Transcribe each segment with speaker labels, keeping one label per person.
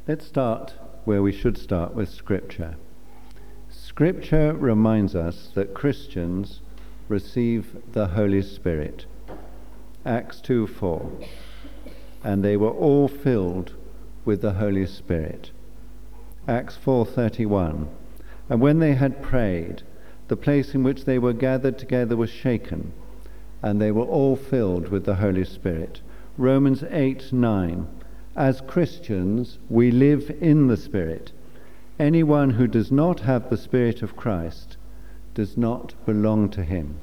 Speaker 1: Let's start where we should start, with Scripture. Scripture reminds us that Christians receive the Holy Spirit. Acts 2:4. And they were all filled with the Holy Spirit. Acts 4:31. And when they had prayed, the place in which they were gathered together was shaken, and they were all filled with the Holy Spirit. Romans 8:9. As Christians, we live in the Spirit. Anyone who does not have the Spirit of Christ does not belong to him.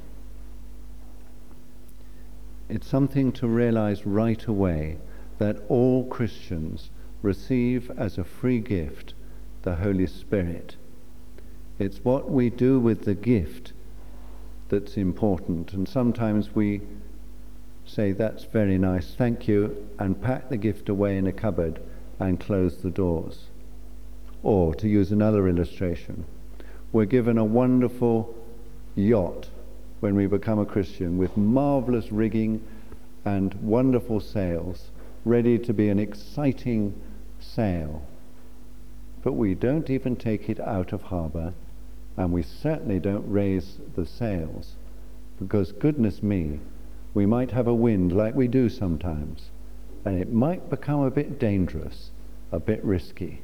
Speaker 1: It's something to realize right away that all Christians receive as a free gift the Holy Spirit. It's what we do with the gift that's important, and sometimes we say, that's very nice, thank you, and pack the gift away in a cupboard and close the doors. Or, to use another illustration, we're given a wonderful yacht when we become a Christian, with marvelous rigging and wonderful sails, ready to be an exciting sail. But we don't even take it out of harbour, and we certainly don't raise the sails, because goodness me, we might have a wind like we do sometimes, and it might become a bit dangerous, a bit risky.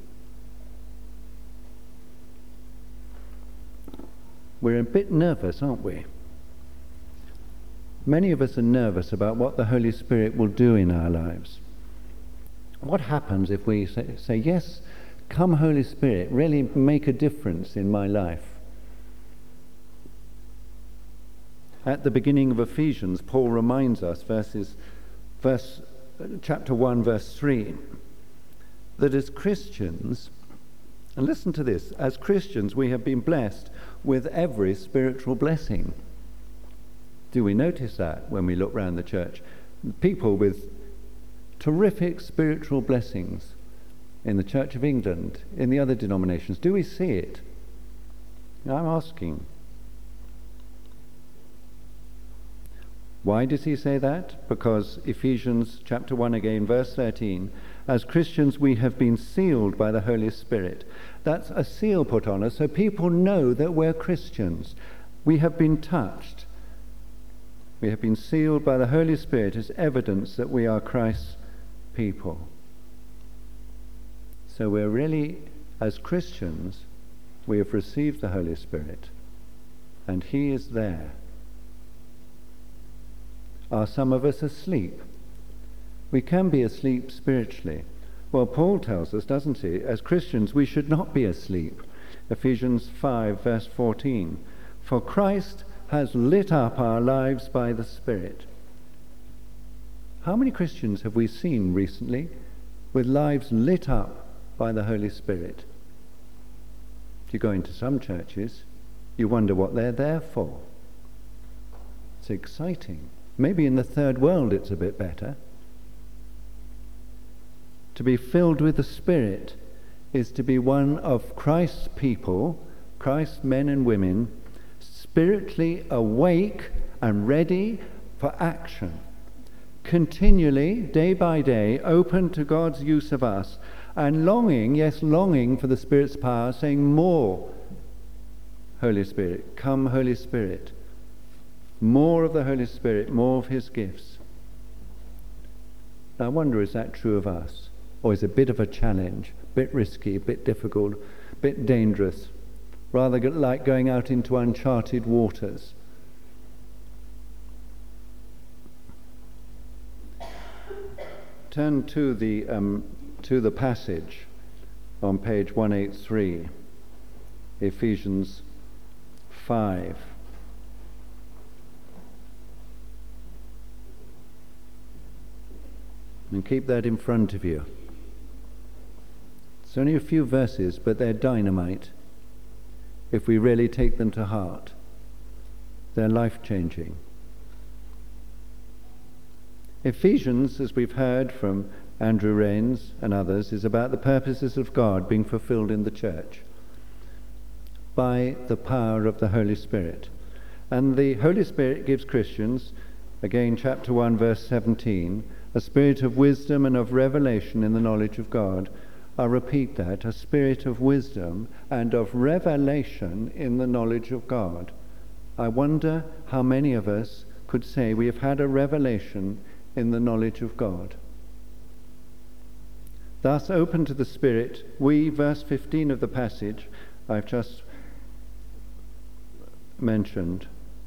Speaker 1: We're a bit nervous, aren't we? Many of us are nervous about what the Holy Spirit will do in our lives. What happens if we say, yes, come Holy Spirit, really make a difference in my life? At the beginning of Ephesians, Paul reminds us, chapter 1, verse 3, that as Christians, and listen to this, as Christians we have been blessed with every spiritual blessing. Do we notice that when we look round the church? People with terrific spiritual blessings in the Church of England, in the other denominations, do we see it? I'm asking. Why does he say that? Because Ephesians chapter 1 again, verse 13, as Christians we have been sealed by the Holy Spirit. That's a seal put on us so people know that we're Christians. We have been touched. We have been sealed by the Holy Spirit as evidence that we are Christ's people. So we're really, as Christians, we have received the Holy Spirit, and he is there. Are some of us asleep? We can be asleep spiritually. Well, Paul tells us, doesn't he, as Christians we should not be asleep. Ephesians 5, verse 14. For Christ has lit up our lives by the Spirit. How many Christians have we seen recently with lives lit up by the Holy Spirit? If you go into some churches, you wonder what they're there for. It's exciting. Maybe in the third world it's a bit better. To be filled with the Spirit is to be one of Christ's people, Christ's men and women, spiritually awake and ready for action. Continually, day by day, open to God's use of us, and longing for the Spirit's power, saying, more Holy Spirit, come Holy Spirit. More of the Holy Spirit, more of his gifts. Now I wonder, is that true of us? Or is it a bit of a challenge, a bit risky, a bit difficult, a bit dangerous, rather like going out into uncharted waters? Turn to the passage on page 183, Ephesians 5. And keep that in front of you. It's only a few verses, but they're dynamite if we really take them to heart. They're life-changing. Ephesians, as we've heard from Andrew Rains and others, is about the purposes of God being fulfilled in the church by the power of the Holy Spirit. And the Holy Spirit gives Christians, again chapter 1 verse 17, a spirit of wisdom and of revelation in the knowledge of God, I repeat that, a spirit of wisdom and of revelation in the knowledge of God. I wonder how many of us could say we have had a revelation in the knowledge of God. Thus, open to the Spirit, we, verse 15 of the passage I've just mentioned,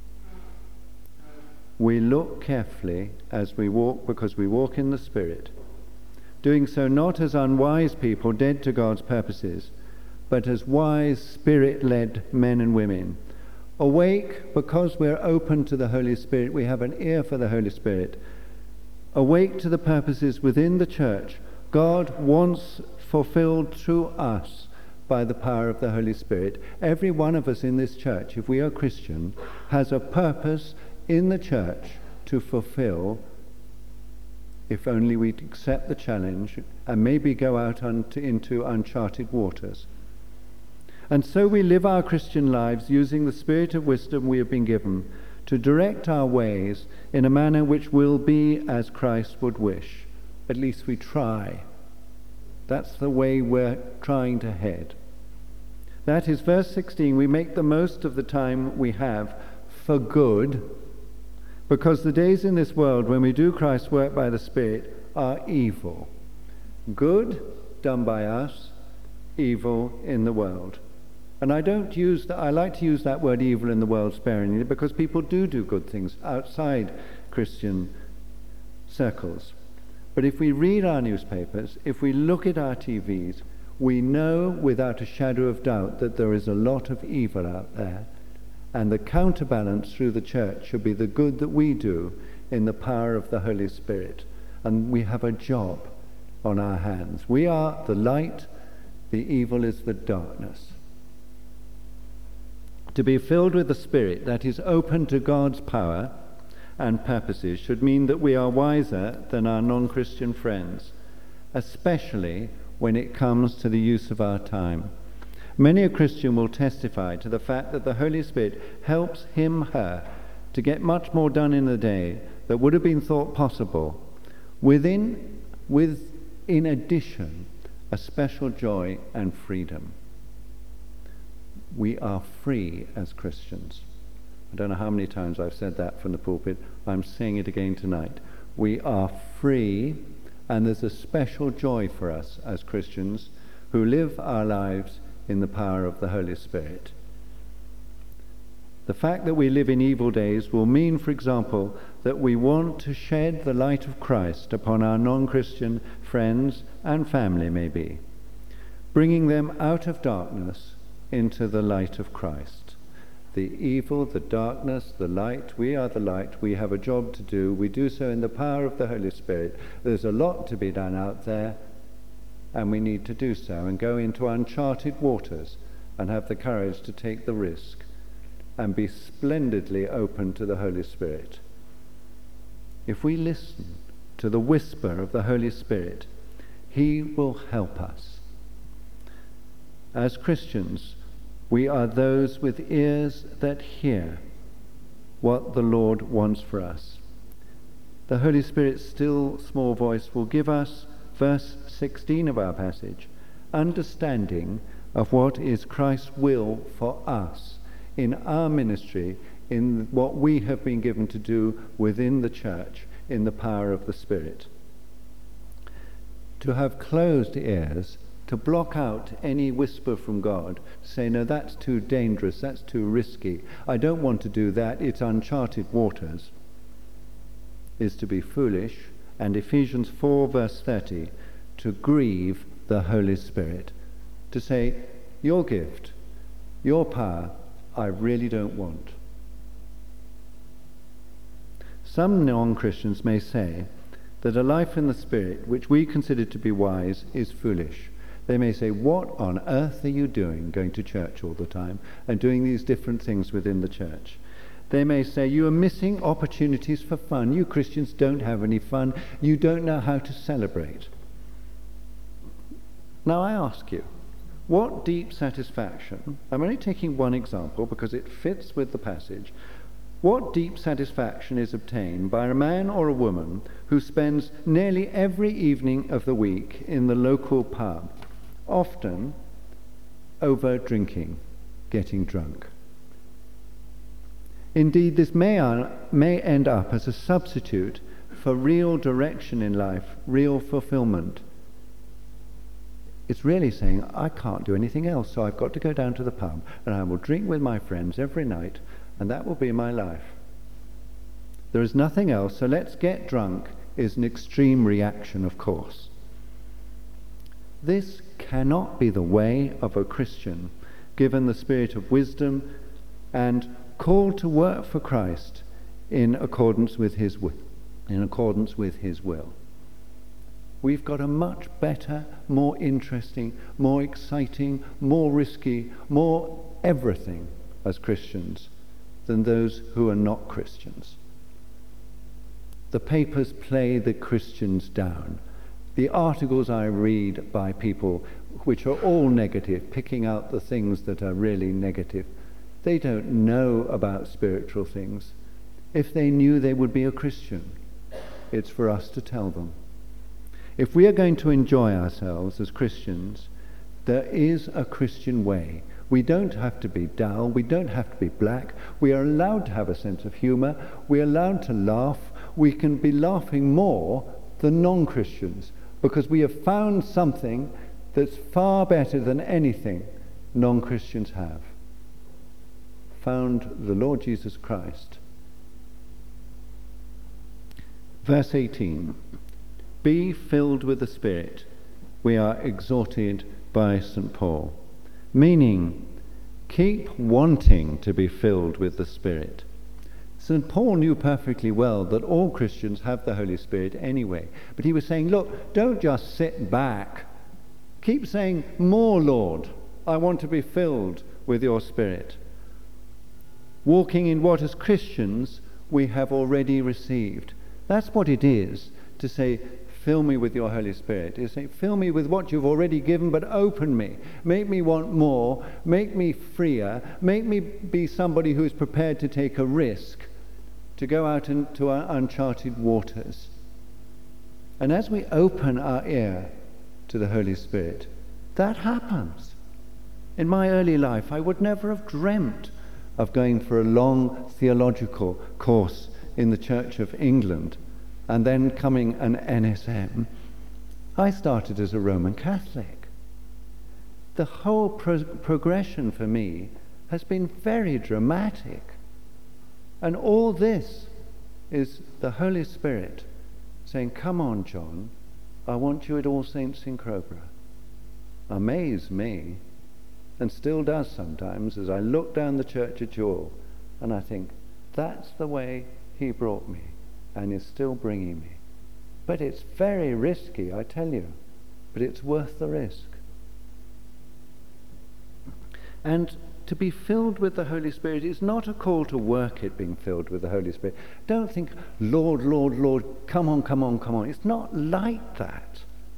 Speaker 1: we look carefully as we walk, because we walk in the Spirit, doing so not as unwise people dead to God's purposes, but as wise, Spirit-led men and women. Awake because we're open to the Holy Spirit, we have an ear for the Holy Spirit. Awake to the purposes within the church God wants fulfilled through us by the power of the Holy Spirit. Every one of us in this church, if we are Christian, has a purpose in the church to fulfill, if only we accept the challenge and maybe go out into uncharted waters. And so we live our Christian lives using the spirit of wisdom we have been given to direct our ways in a manner which will be as Christ would wish. At least we try. That's the way we're trying to head. That is, verse 16, we make the most of the time we have for good, because the days in this world when we do Christ's work by the Spirit are evil. Good done by us, evil in the world. And I like to use that word evil in the world sparingly, because people do good things outside Christian circles. But if we read our newspapers, if we look at our TVs, we know without a shadow of doubt that there is a lot of evil out there. And the counterbalance through the church should be the good that we do in the power of the Holy Spirit. And we have a job on our hands. We are the light, the evil is the darkness. To be filled with the Spirit, that is open to God's power and purposes, should mean that we are wiser than our non-Christian friends, especially when it comes to the use of our time. Many a Christian will testify to the fact that the Holy Spirit helps him/her to get much more done in a day that would have been thought possible, with in addition a special joy and freedom. We are free as Christians. I don't know how many times I've said that from the pulpit. I'm saying it again tonight. We are free, and there's a special joy for us as Christians who live our lives in the power of the Holy Spirit. The fact that we live in evil days will mean, for example, that we want to shed the light of Christ upon our non-Christian friends and family, maybe, bringing them out of darkness into the light of Christ. The evil, the darkness, the light, we are the light, we have a job to do, we do so in the power of the Holy Spirit. There's a lot to be done out there, and we need to do so and go into uncharted waters and have the courage to take the risk and be splendidly open to the Holy Spirit. If we listen to the whisper of the Holy Spirit, He will help us. As Christians, we are those with ears that hear what the Lord wants for us. The Holy Spirit's still small voice will give us, verse 16 of our passage, understanding of what is Christ's will for us in our ministry, in what we have been given to do within the church in the power of the Spirit. To have closed ears, to block out any whisper from God, to say, no, that's too dangerous, that's too risky, I don't want to do that, it's uncharted waters, is to be foolish, and Ephesians 4 verse 30, to grieve the Holy Spirit, to say, your gift, your power, I really don't want. Some non-Christians may say that a life in the Spirit, which we consider to be wise, is foolish. They may say, what on earth are you doing, going to church all the time and doing these different things within the church? They may say, you are missing opportunities for fun. You Christians don't have any fun. You don't know how to celebrate. Now I ask you, what deep satisfaction, I'm only taking one example because it fits with the passage, what deep satisfaction is obtained by a man or a woman who spends nearly every evening of the week in the local pub, often over drinking, getting drunk. Indeed, this may end up as a substitute for real direction in life, real fulfillment. It's really saying, I can't do anything else, so I've got to go down to the pub and I will drink with my friends every night, and that will be my life. There is nothing else, so let's get drunk is an extreme reaction, of course. This cannot be the way of a Christian, given the spirit of wisdom and called to work for Christ in accordance with his will. We've got a much better, more interesting, more exciting, more risky, more everything as Christians than those who are not Christians. The papers play the Christians down. The articles I read by people which are all negative, picking out the things that are really negative, they don't know about spiritual things. If they knew, they would be a Christian. It's for us to tell them. If we are going to enjoy ourselves as Christians, there is a Christian way. We don't have to be dull. We don't have to be black. We are allowed to have a sense of humour. We are allowed to laugh. We can be laughing more than non-Christians because we have found something that's far better than anything non-Christians have. Found the Lord Jesus Christ. Verse 18. Be filled with the Spirit, we are exhorted by St. Paul. Meaning, keep wanting to be filled with the Spirit. St. Paul knew perfectly well that all Christians have the Holy Spirit anyway. But he was saying, look, don't just sit back. Keep saying, more, Lord. I want to be filled with your Spirit. Walking in what as Christians we have already received. That's what it is to say, fill me with your Holy Spirit. You say, fill me with what you've already given, but open me. Make me want more. Make me freer. Make me be somebody who is prepared to take a risk, to go out into our uncharted waters. And as we open our ear to the Holy Spirit, that happens. In my early life, I would never have dreamt of going for a long theological course in the Church of England and then coming an NSM. I started as a Roman Catholic. The whole progression for me has been very dramatic. And all this is the Holy Spirit saying, come on, John, I want you at All Saints in Crowborough. Amaze me, and still does sometimes, as I look down the church at Jewel, and I think, that's the way he brought me, and is still bringing me. But it's very risky, I tell you, but it's worth the risk. And to be filled with the Holy Spirit is not a call to work at being filled with the Holy Spirit. Don't think, Lord, Lord, Lord, come on, come on, come on. It's not like that.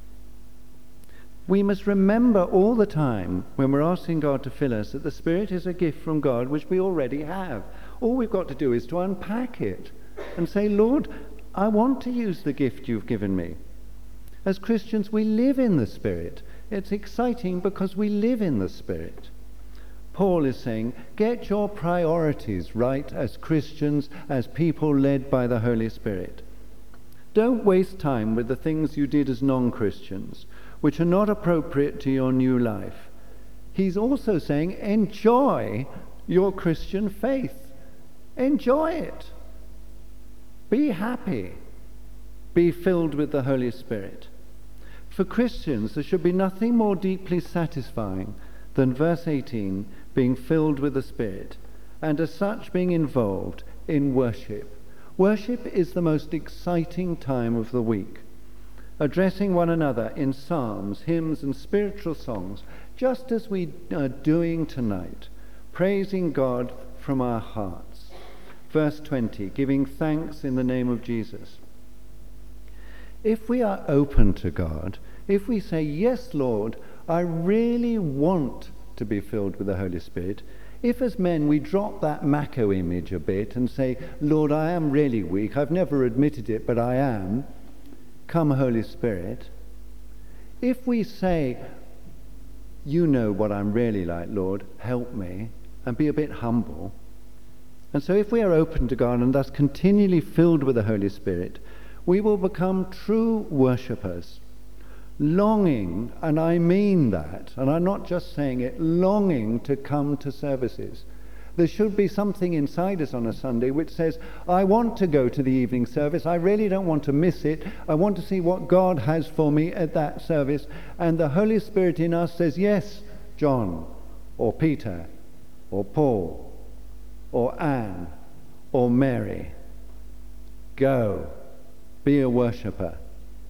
Speaker 1: We must remember all the time when we're asking God to fill us that the Spirit is a gift from God which we already have. All we've got to do is to unpack it and say, Lord, I want to use the gift you've given me. As Christians, we live in the Spirit. It's exciting because we live in the Spirit. Paul is saying, get your priorities right as Christians, as people led by the Holy Spirit. Don't waste time with the things you did as non-Christians, which are not appropriate to your new life. He's also saying, enjoy your Christian faith. Enjoy it. Be happy. Be filled with the Holy Spirit. For Christians, there should be nothing more deeply satisfying than verse 18, being filled with the Spirit, and as such being involved in worship. Worship is the most exciting time of the week. Addressing one another in psalms, hymns, and spiritual songs, just as we are doing tonight, praising God from our hearts. Verse 20, giving thanks in the name of Jesus. If we are open to God, if we say, yes, Lord, I really want to be filled with the Holy Spirit, if as men we drop that Mako image a bit and say, Lord, I am really weak, I've never admitted it, but I am, come Holy Spirit. If we say, you know what I'm really like, Lord, help me, and be a bit humble. And so if we are open to God and thus continually filled with the Holy Spirit, we will become true worshippers, longing, and I mean that, and I'm not just saying it, longing to come to services. There should be something inside us on a Sunday which says, I want to go to the evening service. I really don't want to miss it. I want to see what God has for me at that service. And the Holy Spirit in us says, yes, John, or Peter, or Paul, or Anne, or Mary, go, be a worshipper.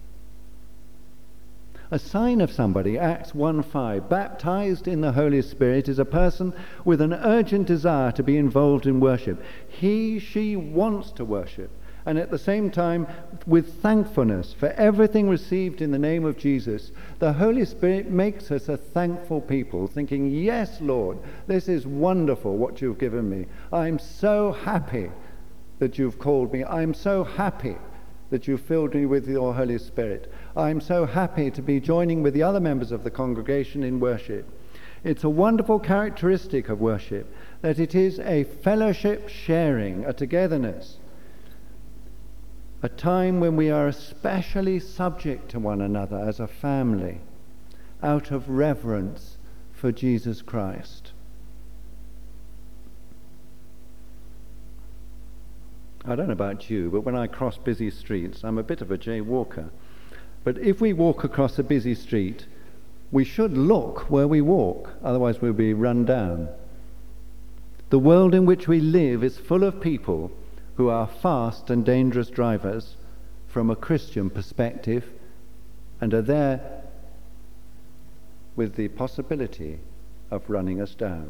Speaker 1: A sign of somebody, Acts 1:5, baptized in the Holy Spirit, is a person with an urgent desire to be involved in worship. She wants to worship, and at the same time with thankfulness for everything received in the name of Jesus. The Holy Spirit makes us a thankful people, thinking, yes, Lord, this is wonderful what you've given me. I'm so happy that you've called me. I'm so happy that you filled me with your Holy Spirit. I'm so happy to be joining with the other members of the congregation in worship. It's a wonderful characteristic of worship that it is a fellowship sharing, a togetherness, a time when we are especially subject to one another as a family, out of reverence for Jesus Christ. I don't know about you, but when I cross busy streets, I'm a bit of a jaywalker. But if we walk across a busy street, we should look where we walk, otherwise we'll be run down. The world in which we live is full of people who are fast and dangerous drivers from a Christian perspective and are there with the possibility of running us down.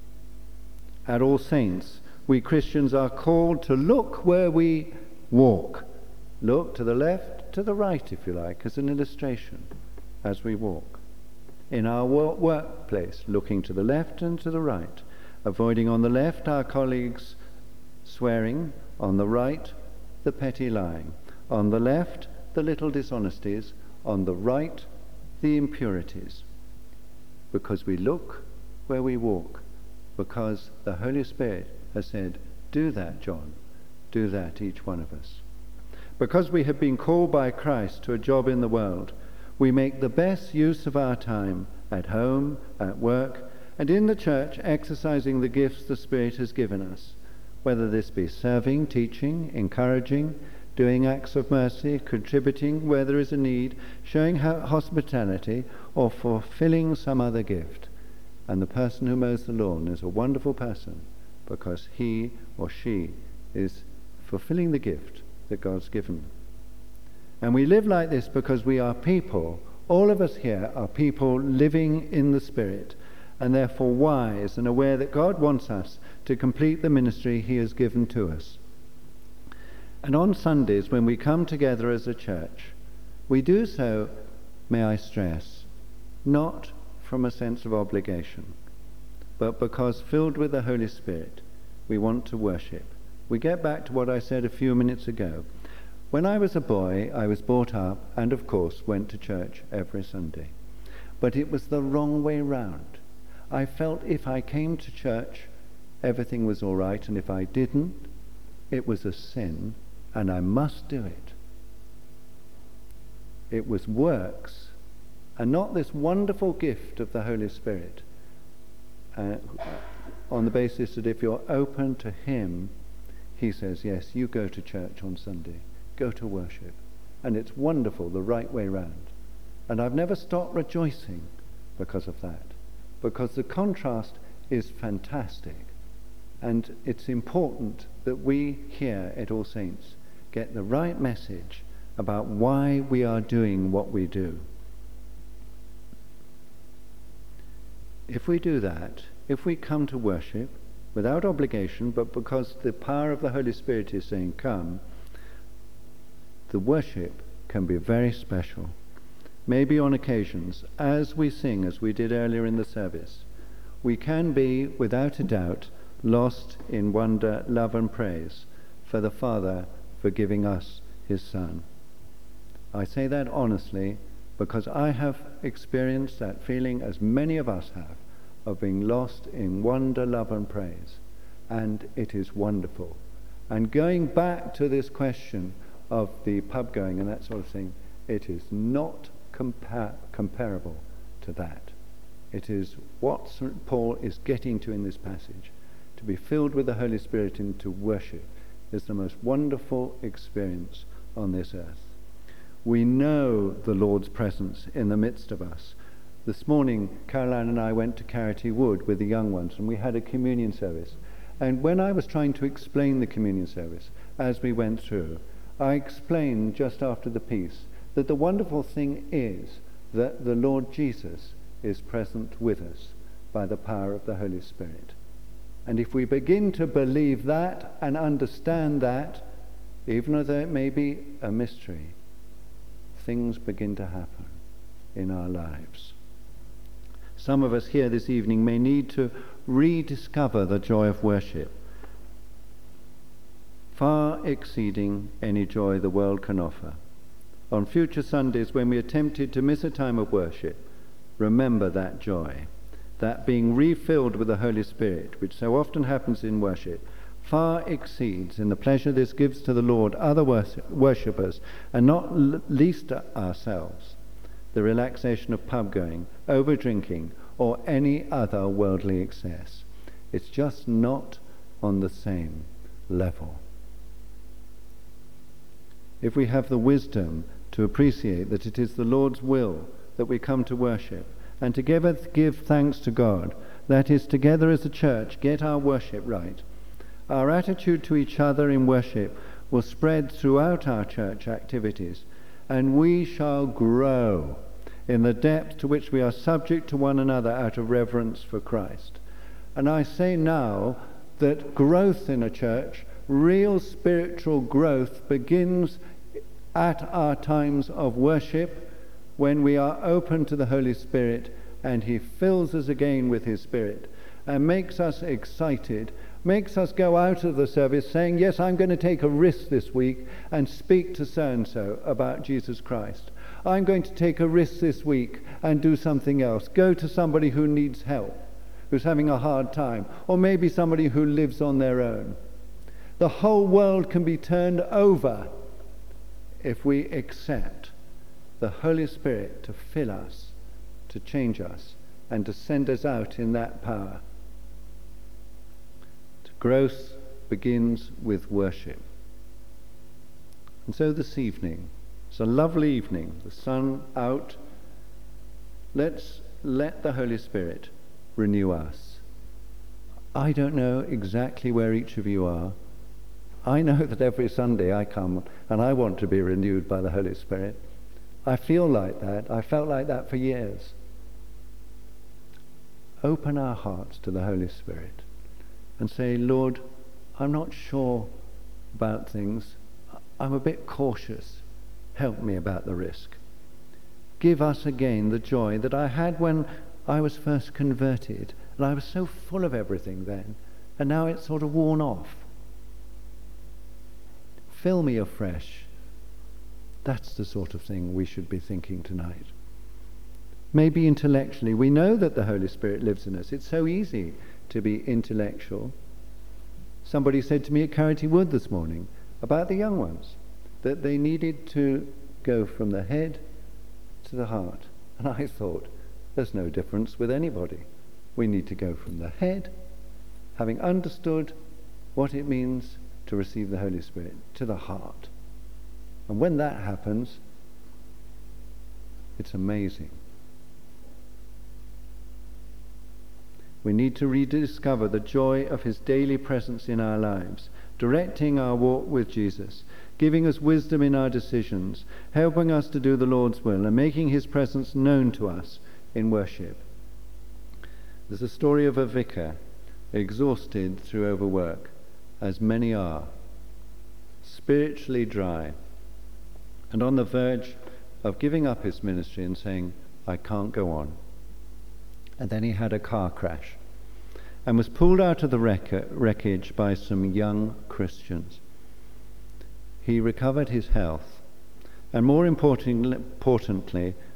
Speaker 1: At All Saints, we Christians are called to look where we walk. Look to the left, to the right, if you like, as an illustration, as we walk. In our workplace, looking to the left and to the right, avoiding on the left our colleagues' swearing, on the right, the petty lying, on the left, the little dishonesties, on the right, the impurities. Because we look where we walk, because the Holy Spirit has said, do that, John, do that, each one of us. Because we have been called by Christ to a job in the world, we make the best use of our time at home, at work, and in the church, exercising the gifts the Spirit has given us, whether this be serving, teaching, encouraging, doing acts of mercy, contributing where there is a need, showing hospitality, or fulfilling some other gift. And the person who mows the lawn is a wonderful person, because he or she is fulfilling the gift that God's given them. And we live like this because we are people, all of us here are people living in the Spirit, and therefore wise and aware that God wants us to complete the ministry he has given to us. And on Sundays, when we come together as a church, we do so, may I stress, not from a sense of obligation, but because filled with the Holy Spirit, we want to worship. We get back to what I said a few minutes ago. When I was a boy, I was brought up and, of course, went to church every Sunday. But it was the wrong way round. I felt if I came to church, everything was all right, and if I didn't, it was a sin, and I must do it. It was works, and not this wonderful gift of the Holy Spirit, on the basis that if you're open to him, he says, yes, you go to church on Sunday, go to worship. And it's wonderful the right way round. And I've never stopped rejoicing because of that, because the contrast is fantastic. And it's important that we here at All Saints get the right message about why we are doing what we do. If we do that, if we come to worship without obligation, but because the power of the Holy Spirit is saying, come, the worship can be very special. Maybe on occasions, as we sing, as we did earlier in the service, we can be, without a doubt, lost in wonder, love and praise for the Father for giving us his Son. I say that honestly, because I have experienced that feeling, as many of us have, of being lost in wonder, love and praise. And it is wonderful. And going back to this question of the pub going and that sort of thing, it is not comparable to that. It is what St. Paul is getting to in this passage. To be filled with the Holy Spirit and to worship is the most wonderful experience on this earth. We know the Lord's presence in the midst of us. This morning, Caroline and I went to Carity Wood with the young ones, and we had a communion service. And when I was trying to explain the communion service as we went through, I explained just after the piece that the wonderful thing is that the Lord Jesus is present with us by the power of the Holy Spirit. And if we begin to believe that and understand that, even though it may be a mystery, things begin to happen in our lives. Some of us here this evening may need to rediscover the joy of worship, far exceeding any joy the world can offer. On future Sundays, when we are tempted to miss a time of worship, remember that joy, that being refilled with the Holy Spirit, which so often happens in worship, far exceeds in the pleasure this gives to the Lord other worshippers, and not least ourselves, the relaxation of pub going, over drinking, or any other worldly excess. It's just not on the same level. If we have the wisdom to appreciate that it is the Lord's will that we come to worship, and together give thanks to God, that is, together as a church, get our worship right, our attitude to each other in worship will spread throughout our church activities, and we shall grow in the depth to which we are subject to one another out of reverence for Christ. And I say now that growth in a church, real spiritual growth, begins at our times of worship, when we are open to the Holy Spirit and he fills us again with his Spirit and makes us excited, makes us go out of the service saying, yes, I'm going to take a risk this week and speak to so-and-so about Jesus Christ. I'm going to take a risk this week and do something else. Go to somebody who needs help, who's having a hard time, or maybe somebody who lives on their own. The whole world can be turned over if we accept the Holy Spirit to fill us, to change us, and to send us out in that power. Growth begins with worship. And so this evening, it's a lovely evening, the sun out. Let's let the Holy Spirit renew us. I don't know exactly where each of you are. I know that every Sunday I come and I want to be renewed by the Holy Spirit. I feel like that. I felt like that for years. Open our hearts to the Holy Spirit and say, Lord, I'm not sure about things. I'm a bit cautious. Help me about the risk. Give us again the joy that I had when I was first converted, and I was so full of everything then, and now it's sort of worn off. Fill me afresh. That's the sort of thing we should be thinking tonight. Maybe intellectually, we know that the Holy Spirit lives in us. It's so easy to be intellectual. Somebody said to me at Carity Wood this morning about the young ones that they needed to go from the head to the heart. And I thought, there's no difference with anybody. We need to go from the head, having understood what it means to receive the Holy Spirit, to the heart. And when that happens, it's amazing. We need to rediscover the joy of his daily presence in our lives, directing our walk with Jesus, giving us wisdom in our decisions, helping us to do the Lord's will, and making his presence known to us in worship. There's a story of a vicar exhausted through overwork, as many are, spiritually dry, and on the verge of giving up his ministry and saying, I can't go on. And then he had a car crash and was pulled out of the wreckage by some young Christians. He recovered his health and, more importantly,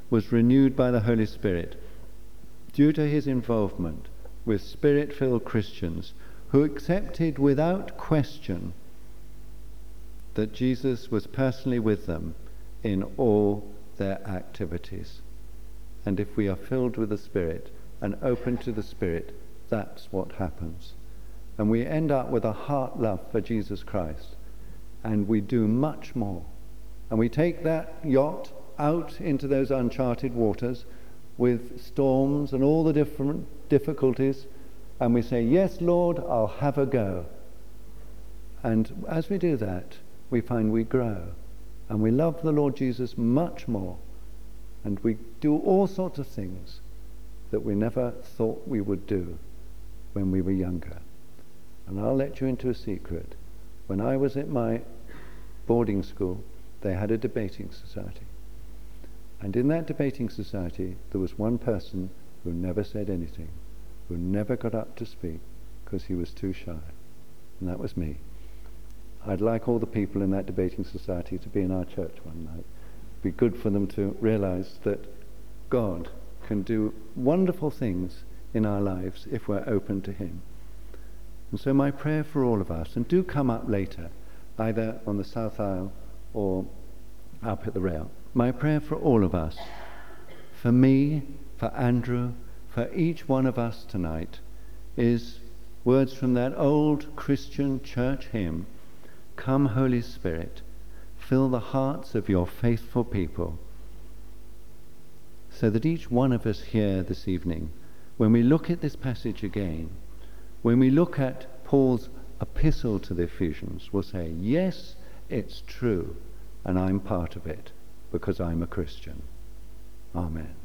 Speaker 1: was renewed by the Holy Spirit due to his involvement with Spirit-filled Christians who accepted without question that Jesus was personally with them in all their activities. And if we are filled with the Spirit and open to the Spirit, that's what happens. And we end up with a heart love for Jesus Christ. And we do much more. And we take that yacht out into those uncharted waters with storms and all the different difficulties, and we say, yes, Lord, I'll have a go. And as we do that, we find we grow, and we love the Lord Jesus much more, and we do all sorts of things that we never thought we would do when we were younger. And I'll let you into a secret. When I was at my boarding school, they had a debating society. And in that debating society, there was one person who never said anything, who never got up to speak because he was too shy. And that was me. I'd like all the people in that debating society to be in our church one night. It'd be good for them to realize that God can do wonderful things in our lives if we're open to him. And so my prayer for all of us, and do come up later, either on the South Aisle or up at the rail. My prayer for all of us, for me, for Andrew, for each one of us tonight, is words from that old Christian church hymn, "Come, Holy Spirit, fill the hearts of your faithful people," so that each one of us here this evening, when we look at this passage again, when we look at Paul's epistle to the Ephesians, will say, yes, it's true, and I'm part of it, because I'm a Christian. Amen.